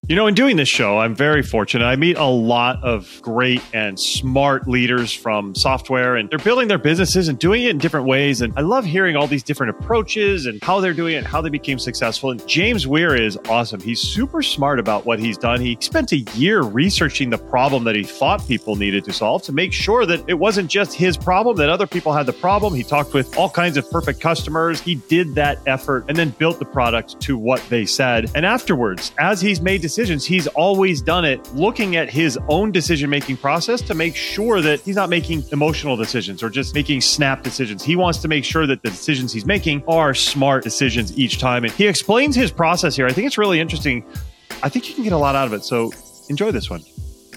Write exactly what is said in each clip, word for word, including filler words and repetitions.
You know, in doing this show, I'm very fortunate. I meet a lot of great and smart leaders from software, and they're building their businesses and doing it in different ways. And I love hearing all these different approaches and how they're doing it and how they became successful. And James Weir is awesome. He's super smart about what he's done. He spent a year researching the problem that he thought people needed to solve to make sure that it wasn't just his problem, that other people had the problem. He talked with all kinds of perfect customers. He did that effort and then built the product to what they said. And afterwards, as he's made decisions, he's always done it looking at his own decision-making process to make sure that he's not making emotional decisions or just making snap decisions. He wants to make sure that the decisions he's making are smart decisions each time. And he explains his process here. I think it's really interesting. I think you can get a lot out of it. So enjoy this one.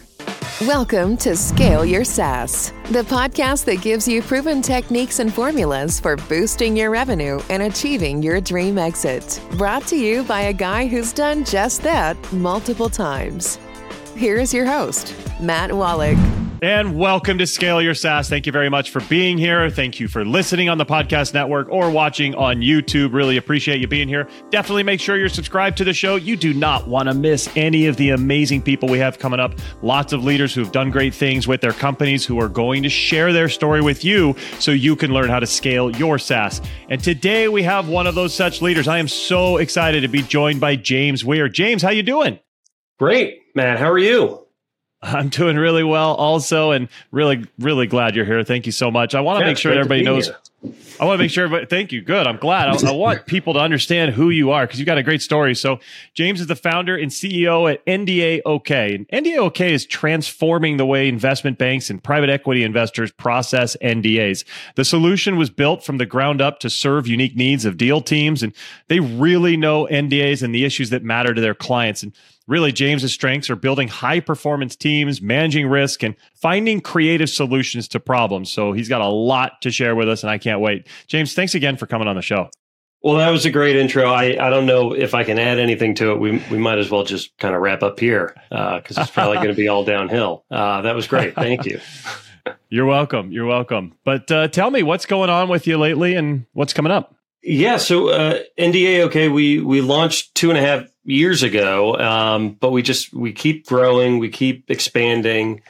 Welcome to Scale Your SaaS, the podcast that gives you proven techniques and formulas for boosting your revenue and achieving your dream exit. Brought to you by a guy who's done just that multiple times. Here's your host, Matt Wallach. And welcome to Scale Your SaaS. Thank you very much for being here. Thank you for listening on the podcast network or watching on YouTube. Really appreciate you being here. Definitely make sure you're subscribed to the show. You do not want to miss any of the amazing people we have coming up. Lots of leaders who've done great things with their companies who are going to share their story with you so you can learn how to scale your SaaS. And today we have one of those such leaders. I am so excited to be joined by James Weir. James, how you doing? Great, Matt. How are you? I'm doing really well also, and really, really glad you're here. Thank you so much. I want to yeah, make sure everybody knows. Here. I want to make sure everybody, thank you. Good. I'm glad. I, I want people to understand who you are because you've got a great story. So James is the founder and C E O at N D A OK. And N D A OK is transforming the way investment banks and private equity investors process N D As. The solution was built from the ground up to serve unique needs of deal teams, and they really know N D As and the issues that matter to their clients. And really, James's strengths are building high-performance teams, managing risk, and finding creative solutions to problems. So he's got a lot to share with us, and I can't wait. James, thanks again for coming on the show. Well, that was a great intro. I, I don't know if I can add anything to it. We we might as well just kind of wrap up here because uh, it's probably going to be all downhill. Uh, that was great. Thank you. You're welcome. You're welcome. But uh, tell me, what's going on with you lately and what's coming up? Yeah, so uh, N D A OK, we we launched two and a half years ago, um, but we just we keep growing, we keep expanding.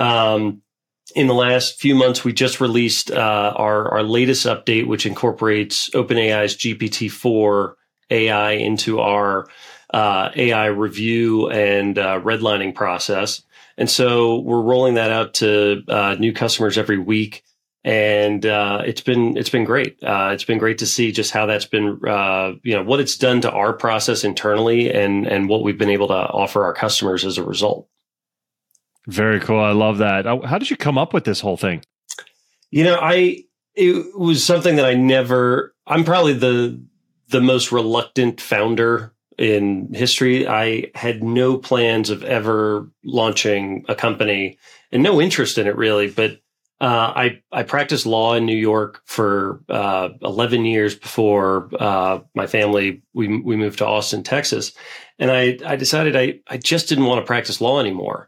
Um, in the last few months, we just released uh, our our latest update, which incorporates OpenAI's G P T four A I into our uh, A I review and uh, redlining process, and so we're rolling that out to uh, new customers every week. And uh, it's been it's been great. Uh, it's been great to see just how that's been, uh, you know, what it's done to our process internally, and and what we've been able to offer our customers as a result. Very cool. I love that. How did you come up with this whole thing? You know, I it was something that I never. I'm probably the the most reluctant founder in history. I had no plans of ever launching a company and no interest in it really, but. Uh, I, I practiced law in New York for uh, eleven years before uh, my family, we we moved to Austin, Texas. And I, I decided I, I just didn't want to practice law anymore.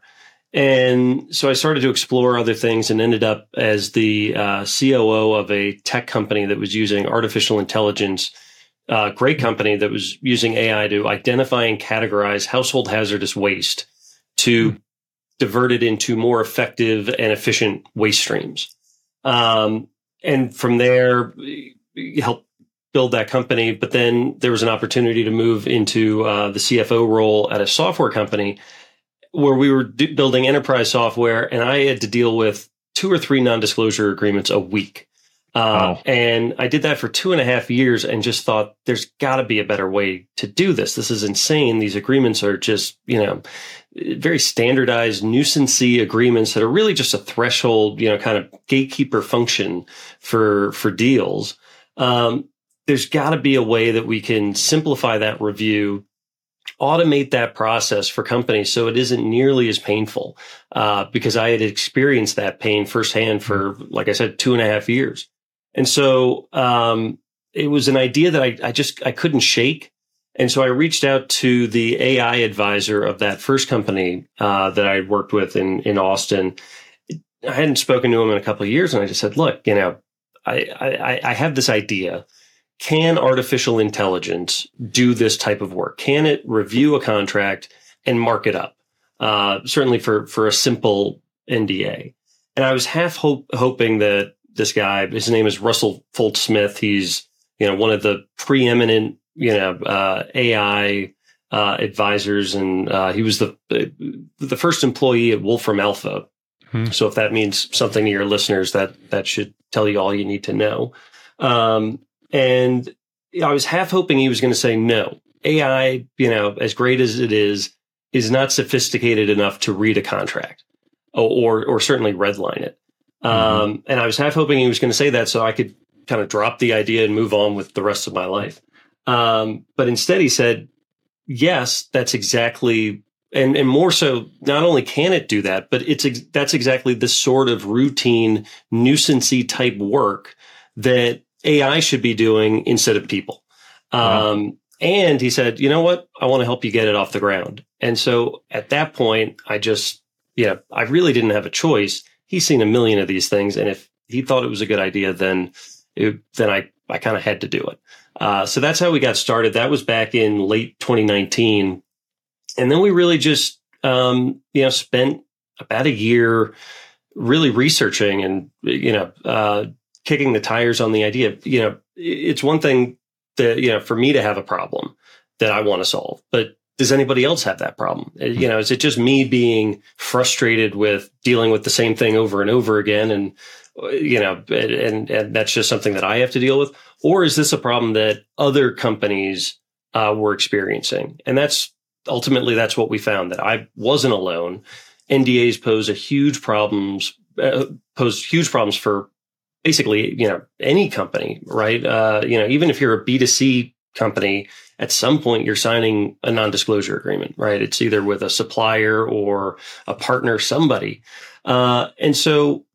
And so I started to explore other things and ended up as the uh, C O O of a tech company that was using artificial intelligence, uh, great company that was using A I to identify and categorize household hazardous waste to mm-hmm. divert it into more effective and efficient waste streams. Um, and from there, help build that company. But then there was an opportunity to move into uh, the C F O role at a software company where we were d- building enterprise software, and I had to deal with two or three non-disclosure agreements a week. Uh, wow. And I did that for two and a half years and just thought there's got to be a better way to do this. This is insane. These agreements are just, you know, very standardized nuisance-y agreements that are really just a threshold, you know, kind of gatekeeper function for, for deals. Um, there's got to be a way that we can simplify that review, automate that process for companies so it isn't nearly as painful, uh, because I had experienced that pain firsthand for, like I said, two and a half years. And so um, it was an idea that I, I just I couldn't shake. And so I reached out to the A I advisor of that first company uh, that I worked with in, in Austin. I hadn't spoken to him in a couple of years, and I just said, look, you know, I, I, I have this idea. Can artificial intelligence do this type of work? Can it review a contract, and mark it up. Uh, certainly for, for a simple N D A. And I was half hope, hoping that this guy, his name is Russell Foltz-Smith. He's, you know, one of the preeminent, you know, uh, A I uh, advisors. And uh, he was the, the first employee at Wolfram Alpha. Hmm. So if that means something to your listeners, that, that should tell you all you need to know. Um, and I was half hoping he was going to say, no, A I, you know, as great as it is, is not sophisticated enough to read a contract or, or, or certainly redline it. Mm-hmm. Um, and I was half hoping he was going to say that so I could kind of drop the idea and move on with the rest of my life. Um, but instead he said, yes, that's exactly, and, and more so, not only can it do that, but it's, ex- that's exactly the sort of routine nuisance-y type work that A I should be doing instead of people. Wow. Um, and he said, you know what? I want to help you get it off the ground. And so at that point, I just, you know, I really didn't have a choice. He's seen a million of these things. And if he thought it was a good idea, then, it, then I, I kind of had to do it. Uh, so that's how we got started. That was back in late twenty nineteen. And then we really just, um, you know, spent about a year really researching and, you know, uh, kicking the tires on the idea. You know, it's one thing that, you know, for me to have a problem that I want to solve, but does anybody else have that problem? You know, is it just me being frustrated with dealing with the same thing over and over again? And, you know, and, and that's just something that I have to deal with? Or is this a problem that other companies uh, were experiencing? And that's ultimately, that's what we found, that I wasn't alone. N D As pose a huge problems, uh, pose huge problems for basically, you know, any company, right? Uh, you know, even if you're a B two C company, at some point you're signing a non-disclosure agreement, right? It's either with a supplier or a partner, somebody. Uh, and so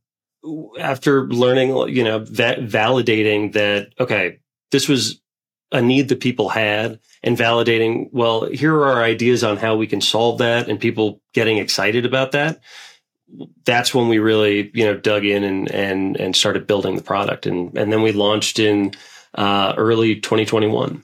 after learning, you know, that validating that, okay, this was a need that people had, and validating, well, here are our ideas on how we can solve that, and people getting excited about that. That's when we really, you know, dug in and, and, and started building the product. And, and then we launched in uh, early twenty twenty-one.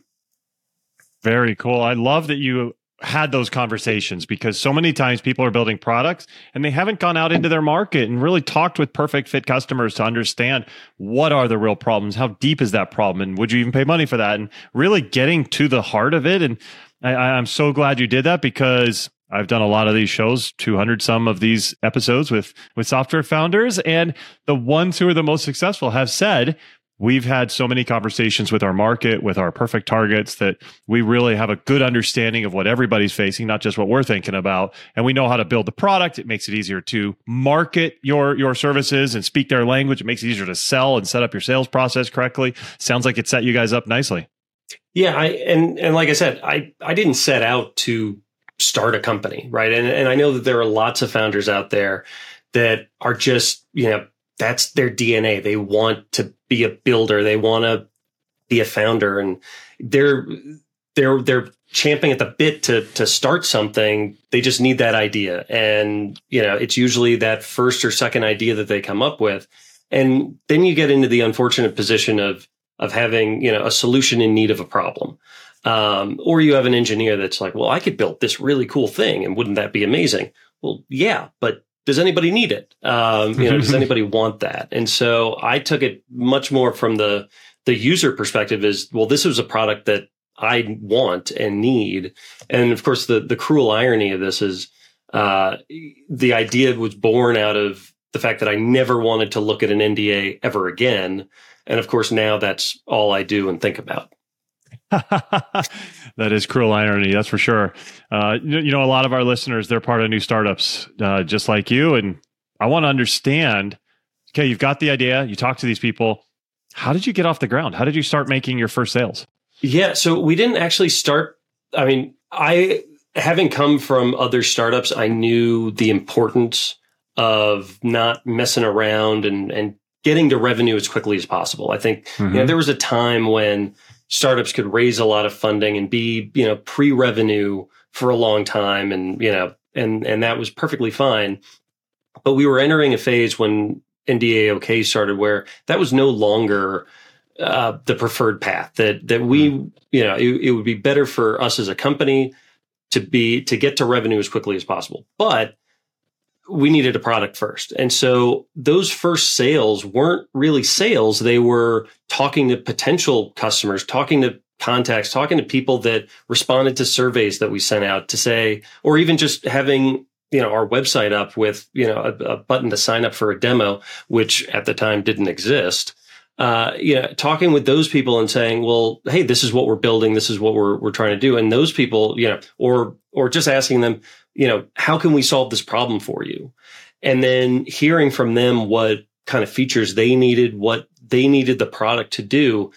Very cool. I love that you had those conversations, because so many times people are building products and they haven't gone out into their market and really talked with perfect fit customers to understand what are the real problems, how deep is that problem, and would you even pay money for that, and really getting to the heart of it. And I, I'm so glad you did that, because I've done a lot of these shows, two hundred some of these episodes with, with software founders, and the ones who are the most successful have said, we've had so many conversations with our market, with our perfect targets, that we really have a good understanding of what everybody's facing, not just what we're thinking about. And we know how to build the product. It makes it easier to market your, your services and speak their language. It makes it easier to sell and set up your sales process correctly. Sounds like it set you guys up nicely. Yeah. I, and, and like I said, I, I didn't set out to start a company, right? And, and I know that there are lots of founders out there that are just, you know, that's their D N A. They want to be a builder. They want to be a founder, and they're they're they're champing at the bit to to start something. They just need that idea, and you know, it's usually that first or second idea that they come up with, and then you get into the unfortunate position of of having, you know, a solution in need of a problem, um, or you have an engineer that's like, well, I could build this really cool thing, and wouldn't that be amazing? Well, yeah, but does anybody need it? Um, you know, does anybody want that? And so I took it much more from the the user perspective is, well, this was a product that I want and need. And of course, the the cruel irony of this is uh, the idea was born out of the fact that I never wanted to look at an N D A ever again. And of course, now that's all I do and think about. That is cruel irony, that's for sure. Uh, you, you know, a lot of our listeners, they're part of new startups, uh, just like you. And I want to understand, okay, you've got the idea, you talk to these people. How did you get off the ground? How did you start making your first sales? Yeah, so we didn't actually start. I mean, I, having come from other startups, I knew the importance of not messing around and, and getting to revenue as quickly as possible. I think, mm-hmm. you know, there was a time when startups could raise a lot of funding and be, you know, pre-revenue for a long time. And, you know, and, and that was perfectly fine. But we were entering a phase when N D A OK started where that was no longer uh, the preferred path, that, that we, you know, it, it would be better for us as a company to be, to get to revenue as quickly as possible. But we needed a product first. And so those first sales weren't really sales. They were talking to potential customers, talking to contacts, talking to people that responded to surveys that we sent out to say, or even just having, you know, our website up with, you know, a, a button to sign up for a demo, which at the time didn't exist. Uh, you know, talking with those people and saying, well, hey, this is what we're building. This is what we're, we're trying to do. And those people, you know, or, or just asking them, you know, how can we solve this problem for you? And then hearing from them what kind of features they needed, what they needed the product to do.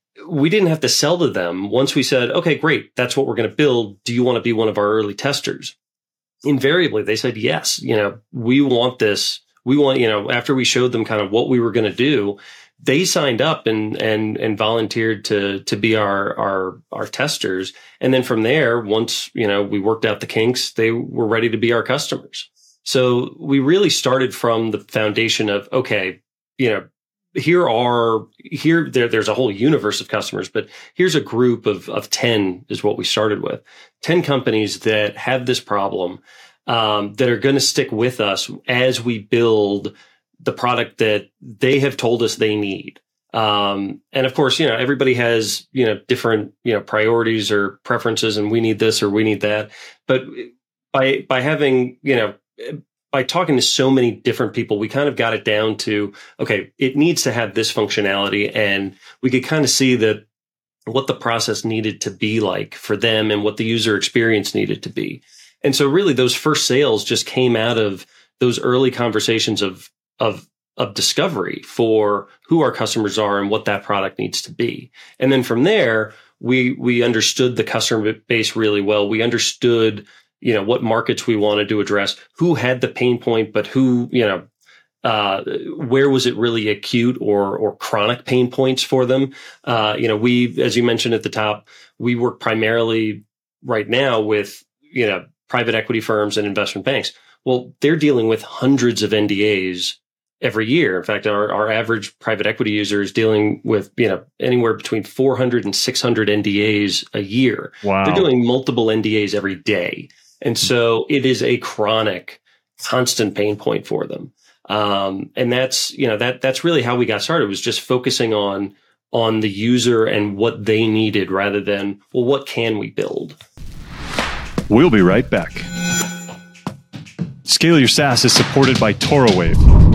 We didn't have to sell to them. Once we said, okay, great, that's what we're going to build. Do you want to be one of our early testers? Invariably, they said, yes, you know, we want this. We want, you know, after we showed them kind of what we were going to do, they signed up and, and, and volunteered to, to be our, our, our testers. And then from there, once, you know, we worked out the kinks, they were ready to be our customers. So we really started from the foundation of, okay, you know, here are, here, there, there's a whole universe of customers, but here's a group of, of ten is what we started with. ten companies that have this problem, um, that are going to stick with us as we build the product that they have told us they need. Um, and of course, you know, everybody has, you know, different, you know, priorities or preferences, and we need this or we need that. But by, by having, you know, by talking to so many different people, we kind of got it down to, okay, it needs to have this functionality. And we could kind of see that what the process needed to be like for them and what the user experience needed to be. And so really those first sales just came out of those early conversations of, of, of discovery for who our customers are and what that product needs to be. And then from there, we, we understood the customer base really well. We understood, you know, what markets we wanted to address, who had the pain point, but who, you know, uh, where was it really acute or, or chronic pain points for them? Uh, you know, we, as you mentioned at the top, we work primarily right now with, you know, private equity firms and investment banks. Well, they're dealing with hundreds of N D As every year. In fact, our, our average private equity user is dealing with, you know, anywhere between four hundred and six hundred N D As a year. Wow. They're doing multiple N D As every day. And so it is a chronic, constant pain point for them. Um, and that's, you know, that, that's really how we got started, was just focusing on, on the user and what they needed rather than, well, what can we build? We'll be right back. Scale Your SaaS is supported by ToroWave.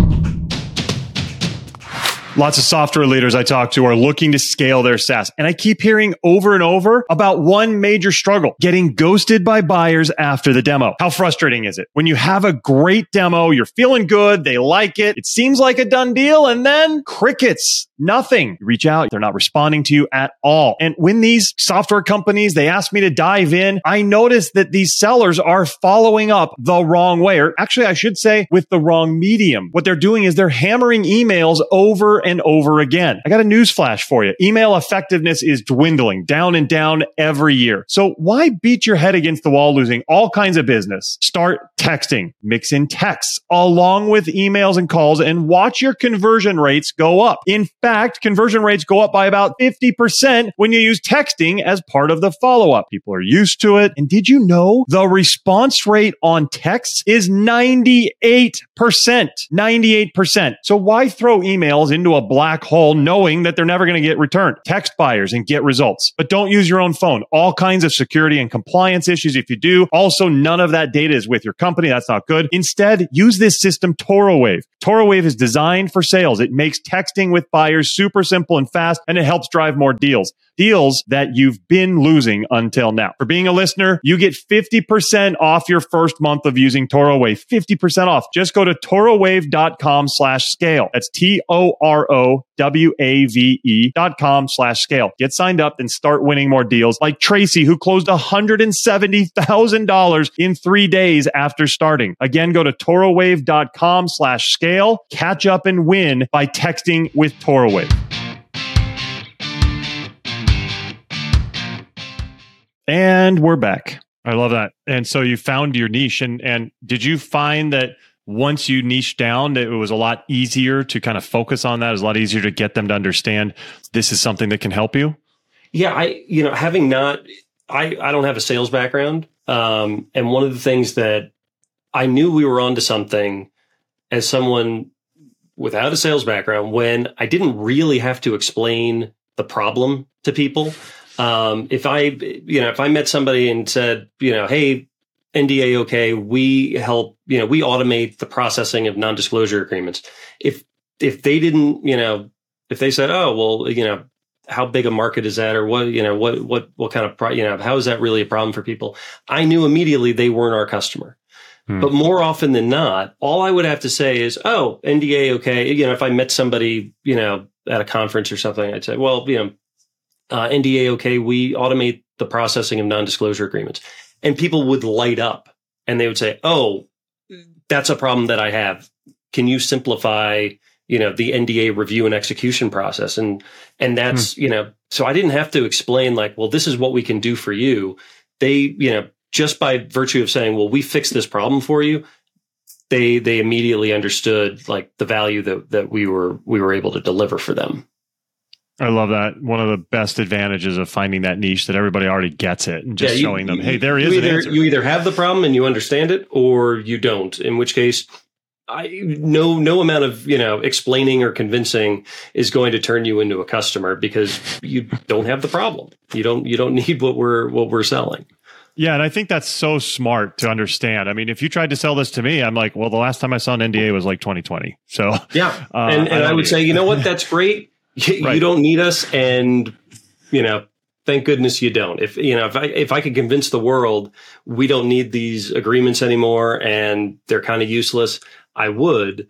Lots of software leaders I talk to are looking to scale their SaaS. And I keep hearing over and over about one major struggle: getting ghosted by buyers after the demo. How frustrating is it when you have a great demo, you're feeling good, they like it, it seems like a done deal, and then crickets, nothing. You reach out, they're not responding to you at all. And when these software companies, they ask me to dive in, I notice that these sellers are following up the wrong way, or actually I should say with the wrong medium. What they're doing is they're hammering emails over and over again. I got a news flash for you. Email effectiveness is dwindling down and down every year. So why beat your head against the wall losing all kinds of business? Start texting, mix in texts along with emails and calls, and watch your conversion rates go up. In fact, conversion rates go up by about fifty percent when you use texting as part of the follow-up. People are used to it. And did you know the response rate on texts is ninety-eight percent? ninety-eight percent. So why throw emails into a black hole knowing that they're never going to get returned? Text buyers and get results. But don't use your own phone. All kinds of security and compliance issues if you do. Also, none of that data is with your company. That's not good. Instead, use this system, ToroWave. ToroWave is designed for sales. It makes texting with buyers super simple and fast, and it helps drive more deals. Deals that you've been losing until now. For being a listener, you get fifty percent off your first month of using ToroWave. fifty percent off. Just go to torowave.com slash scale. That's T O R O W A V E dot com slash scale. Get signed up and start winning more deals like Tracy, who closed one hundred seventy thousand dollars in three days after starting. Again, go to torowave.com slash scale. Catch up and win by texting with ToroWave. And we're back. I love that. And so you found your niche. And, and did you find that once you niched down, that it was a lot easier to kind of focus on that? It was a lot easier to get them to understand this is something that can help you? Yeah, I, you know, having not, I, I don't have a sales background. Um, and one of the things that I knew we were onto something as someone without a sales background, when I didn't really have to explain the problem to people. Um, if I, you know, if I met somebody and said, you know, hey, N D A okay, we help, you know, we automate the processing of non-disclosure agreements. If, if they didn't, you know, if they said, oh, well, you know, how big a market is that? Or what, you know, what, what, what kind of, pro- you know, how is that really a problem for people? I knew immediately they weren't our customer. Hmm. But more often than not, all I would have to say is, oh, N D A okay. You know, if I met somebody, you know, at a conference or something, I'd say, well, you know, uh, N D A okay, we automate the processing of non-disclosure agreements. And people would light up and they would say, oh, that's a problem that I have. Can you simplify, you know, the N D A review and execution process? And, and that's, hmm. you know, so I didn't have to explain like, well, this is what we can do for you. They, you know, just by virtue of saying, well, we fixed this problem for you, they they immediately understood like the value that that we were we were able to deliver for them. I love that. One of the best advantages of finding that niche that everybody already gets it and just yeah, you, showing them, hey, there is either, an answer. You either have the problem and you understand it, or you don't. In which case, I no no amount of you know explaining or convincing is going to turn you into a customer because you don't have the problem. You don't you don't need what we're what we're selling. Yeah, and I think that's so smart to understand. I mean, if you tried to sell this to me, I'm like, well, the last time I saw an N D A was like twenty twenty. So yeah, uh, and, and I, I would say, you know what, that's great. You, right. you don't need us, and you know, thank goodness you don't. If you know, if I if I could convince the world we don't need these agreements anymore and they're kind of useless, I would.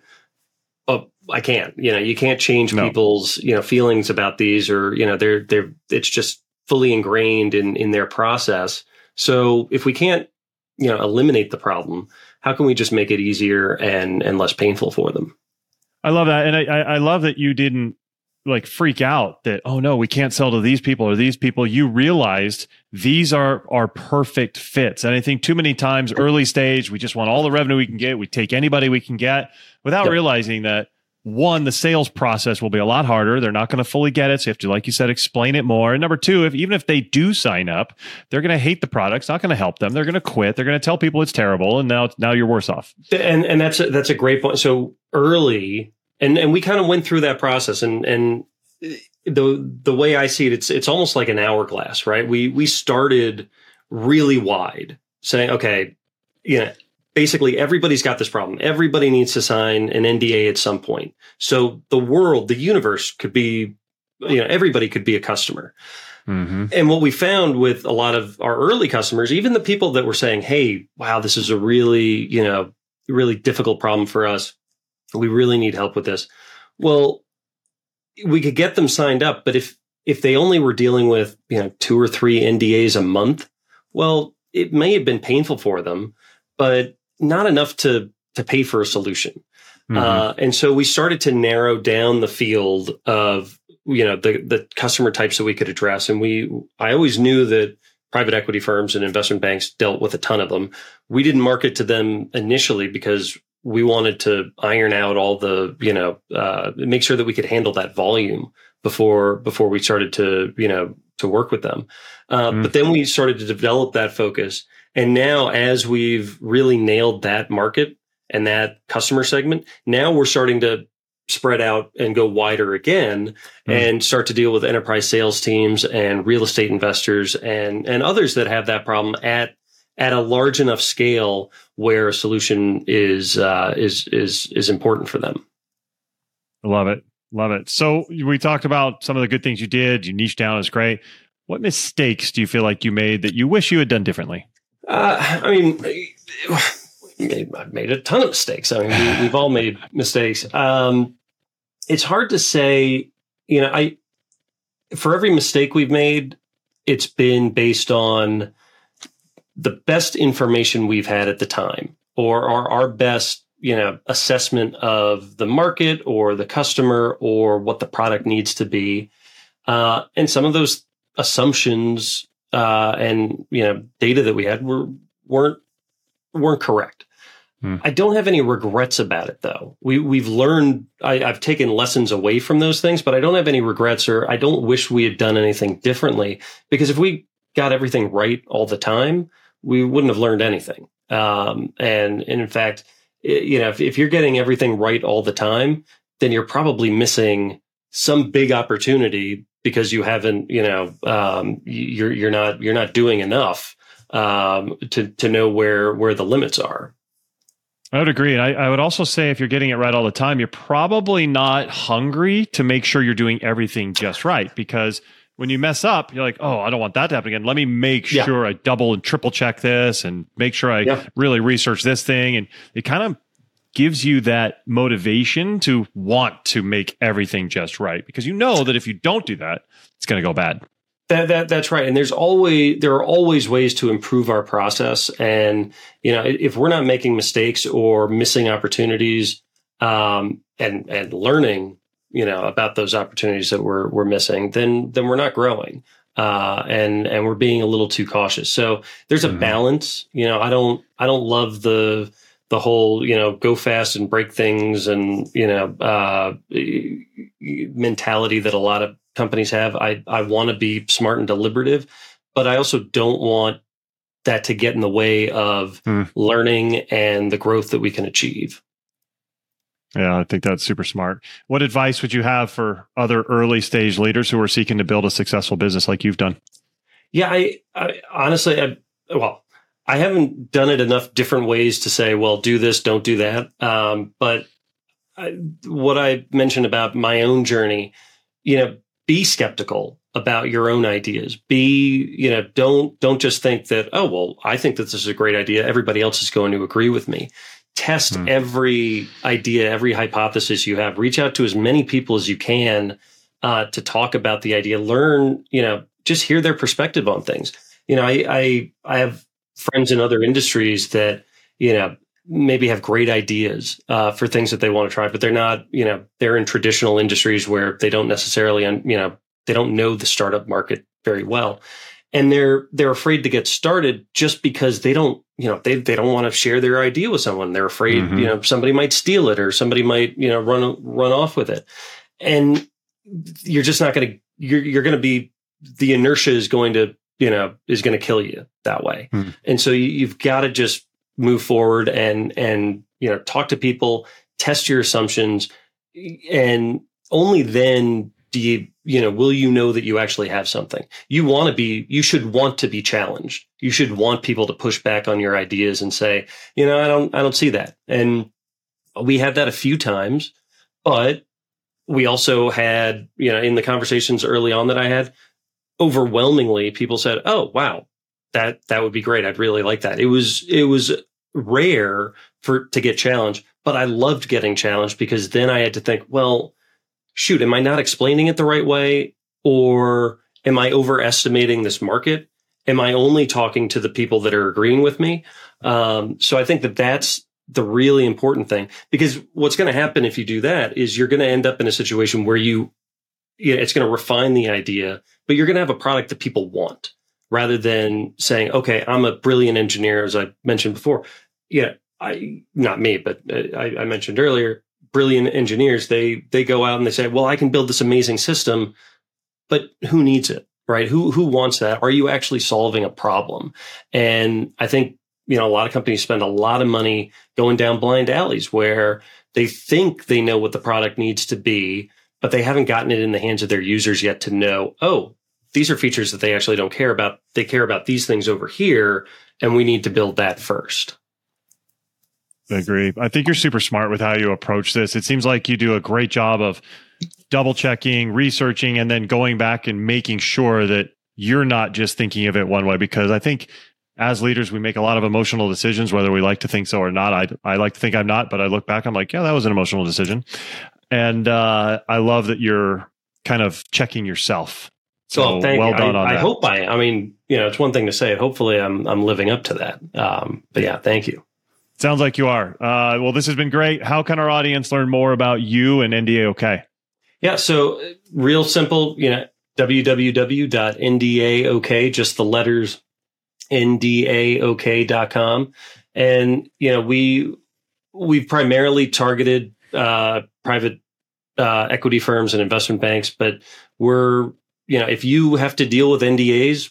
But I can't. You know, you can't change no. people's you know feelings about these, or you know, they're they're it's just fully ingrained in in their process. So if we can't, you know, eliminate the problem, how can we just make it easier and, and less painful for them? I love that. And I, I love that you didn't like freak out that, oh no, we can't sell to these people or these people. You realized these are, are perfect fits. And I think too many times early stage, we just want all the revenue we can get. We take anybody we can get without yep. realizing that one, the sales process will be a lot harder. They're not going to fully get it. So you have to, like you said, explain it more. And number two, if even if they do sign up, they're going to hate the product. It's not going to help them. They're going to quit. They're going to tell people it's terrible. And now, now you're worse off. And and that's a, that's a great point. So early, and, and we kind of went through that process. And and the the way I see it, it's it's almost like an hourglass, right? We we started really wide, saying, okay, you know. Basically, everybody's got this problem. Everybody needs to sign an N D A at some point. So the world, the universe could be, you know, everybody could be a customer. Mm-hmm. And what we found with a lot of our early customers, even the people that were saying, hey, wow, this is a really, you know, really difficult problem for us. We really need help with this. Well, we could get them signed up. But if, if they only were dealing with, you know, two or three N D As a month, well, it may have been painful for them, but not enough to to pay for a solution. Mm-hmm. Uh, and so we started to narrow down the field of, you know, the, the customer types that we could address. And we, I always knew that private equity firms and investment banks dealt with a ton of them. We didn't market to them initially because we wanted to iron out all the, you know, uh, make sure that we could handle that volume before, before we started to, you know, to work with them. Uh, mm-hmm. But then we started to develop that focus. And now, as we've really nailed that market and that customer segment, now we're starting to spread out and go wider again mm-hmm. and start to deal with enterprise sales teams and real estate investors and, and others that have that problem at at a large enough scale where a solution is uh, is is is important for them. Love it, love it. So we talked about some of the good things you did. You niched down is great. What mistakes do you feel like you made that you wish you had done differently? Uh, I mean, I've made a ton of mistakes. I mean, we, we've all made mistakes. Um, it's hard to say, you know, I, for every mistake we've made, it's been based on the best information we've had at the time or our, our best, you know, assessment of the market or the customer or what the product needs to be. Uh, and some of those assumptions Uh, and, you know, data that we had were, weren't, weren't correct. Hmm. I don't have any regrets about it, though. We, we've learned, I, I've taken lessons away from those things, but I don't have any regrets or I don't wish we had done anything differently because if we got everything right all the time, we wouldn't have learned anything. Um, and, and in fact, you know, if, if you're getting everything right all the time, then you're probably missing some big opportunity because you haven't, you know, um, you're you're not you're not doing enough um, to to know where where the limits are. I would agree. And I, I would also say if you're getting it right all the time, you're probably not hungry to make sure you're doing everything just right. Because when you mess up, you're like, oh, I don't want that to happen again. Let me make yeah. sure I double and triple check this and make sure I yeah. really research this thing. And it kind of gives you that motivation to want to make everything just right. Because you know that if you don't do that, it's going to go bad. That, that that's right. And there's always there are always ways to improve our process. And you know, if we're not making mistakes or missing opportunities, um, and and learning, you know, about those opportunities that we're we're missing, then then we're not growing. Uh, and and we're being a little too cautious. So there's a mm-hmm. balance. You know, I don't I don't love the the whole, you know, go fast and break things and, you know, uh, mentality that a lot of companies have. I, I want to be smart and deliberative, but I also don't want that to get in the way of mm. learning and the growth that we can achieve. Yeah, I think that's super smart. What advice would you have for other early stage leaders who are seeking to build a successful business like you've done? Yeah, I, I honestly, I, well, I haven't done it enough different ways to say, well, do this, don't do that. Um, but I, what I mentioned about my own journey, you know, be skeptical about your own ideas. Be, you know, don't, don't just think that, oh, well, I think that this is a great idea. Everybody else is going to agree with me. Test hmm. every idea, every hypothesis you have. Reach out to as many people as you can uh, to talk about the idea. Learn, you know, just hear their perspective on things. You know, I, I, I have friends in other industries that, you know, maybe have great ideas uh, for things that they want to try, but they're not, you know, they're in traditional industries where they don't necessarily, you know, they don't know the startup market very well. And they're, they're afraid to get started just because they don't, you know, they, they don't want to share their idea with someone. They're afraid, mm-hmm. you know, somebody might steal it or somebody might, you know, run, run off with it. And you're just not going to, you're, you're going to be, the inertia is going to, you know, is going to kill you that way. Mm-hmm. And so you, you've got to just move forward and, and, you know, talk to people, test your assumptions, and only then do you, you know, will you know that you actually have something. You want to be, you should want to be challenged. You should want people to push back on your ideas and say, you know, I don't, I don't see that. And we had that a few times, but we also had, you know, in the conversations early on that I had, overwhelmingly people said, oh, wow, that, that would be great. I'd really like that. It was, it was rare for, to get challenged, but I loved getting challenged because then I had to think, well, shoot, am I not explaining it the right way? Or am I overestimating this market? Am I only talking to the people that are agreeing with me? Um, so I think that that's the really important thing, because what's going to happen if you do that is you're going to end up in a situation where you, you know, it's going to refine the idea, but you're going to have a product that people want, rather than saying, okay, I'm a brilliant engineer, as I mentioned before. Yeah, I, not me, but I, I mentioned earlier, brilliant engineers, they, they go out and they say, well, I can build this amazing system, but who needs it, right? Who, who wants that? Are you actually solving a problem? And I think, you know, a lot of companies spend a lot of money going down blind alleys where they think they know what the product needs to be, but they haven't gotten it in the hands of their users yet to know, oh, these are features that they actually don't care about. They care about these things over here, and we need to build that first. I agree. I think you're super smart with how you approach this. It seems like you do a great job of double checking, researching, and then going back and making sure that you're not just thinking of it one way. Because I think as leaders, we make a lot of emotional decisions, whether we like to think so or not. I, I like to think I'm not, but I look back, I'm like, yeah, that was an emotional decision. And uh, I love that you're kind of checking yourself. So well, thank well you. done I, on I that. hope I, I mean, you know, it's one thing to say it. Hopefully I'm, I'm living up to that. Um, but yeah, thank you. Sounds like you are. Uh, well, this has been great. How can our audience learn more about you and N D A OK? Yeah. So real simple, you know, w w w dot n d a o k, just the letters N D A O K dot com. And, you know, we, we've primarily targeted, uh, private, uh, equity firms and investment banks, but we're, you know, if you have to deal with N D As,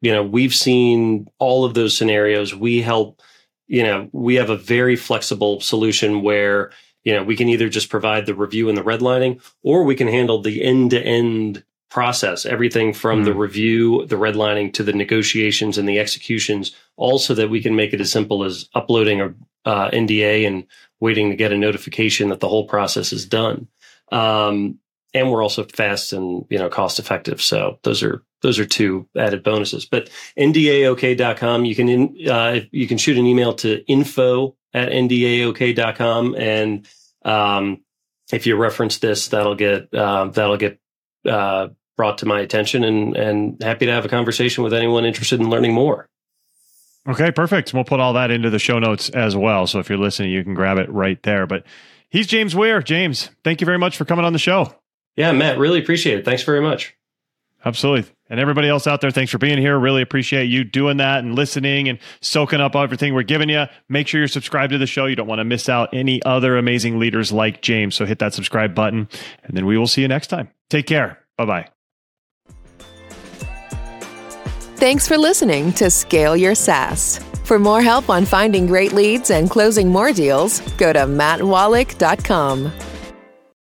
you know, we've seen all of those scenarios. We help, you know, we have a very flexible solution where, you know, we can either just provide the review and the redlining, or we can handle the end-to-end process, everything from mm. the review, the redlining, to the negotiations and the executions, all so that we can make it as simple as uploading a uh, N D A and waiting to get a notification that the whole process is done. Um, and we're also fast and, you know, cost effective. So those are those are two added bonuses. But N D A O K dot com, you can in, uh, you can shoot an email to info at N D A O K dot com, and um, if you reference this, that'll get uh, that'll get uh, brought to my attention, and and happy to have a conversation with anyone interested in learning more. Okay, perfect. We'll put all that into the show notes as well. So if you're listening, you can grab it right there. But he's James Weir. James, thank you very much for coming on the show. Yeah, Matt, really appreciate it. Thanks very much. Absolutely. And everybody else out there, thanks for being here. Really appreciate you doing that and listening and soaking up everything we're giving you. Make sure you're subscribed to the show. You don't want to miss out any other amazing leaders like James. So hit that subscribe button, and then we will see you next time. Take care. Bye-bye. Thanks for listening to Scale Your SaaS. For more help on finding great leads and closing more deals, go to matt wallach dot com.